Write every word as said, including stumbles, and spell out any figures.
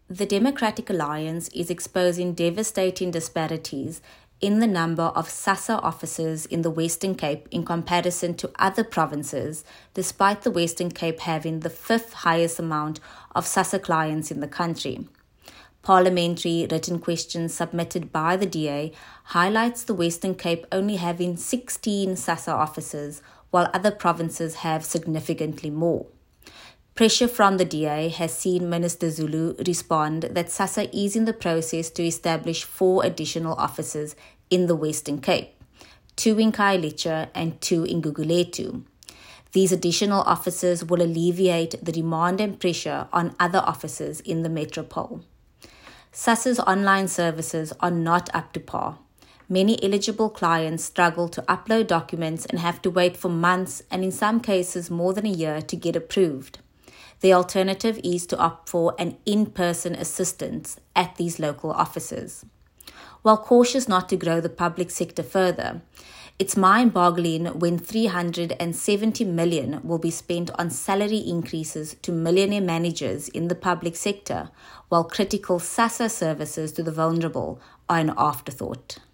The Democratic Alliance is exposing devastating disparities in the number of SASSA officers in the Western Cape in comparison to other provinces, despite the Western Cape having the fifth highest amount of SASSA clients in the country. Parliamentary written questions submitted by the D A highlights the Western Cape only having sixteen SASSA officers, while other provinces have significantly more. Pressure from the D A has seen Minister Zulu respond that SASSA is in the process to establish four additional offices in the Western Cape, two in Khayelitsha and two in Gugulethu. These additional offices will alleviate the demand and pressure on other offices in the metropole. SASSA's online services are not up to par. Many eligible clients struggle to upload documents and have to wait for months and in some cases more than a year to get approved. The alternative is to opt for an in-person assistance at these local offices. While cautious not to grow the public sector further, it's mind-boggling when three hundred seventy million dollars will be spent on salary increases to millionaire managers in the public sector, while critical SASSA services to the vulnerable are an afterthought.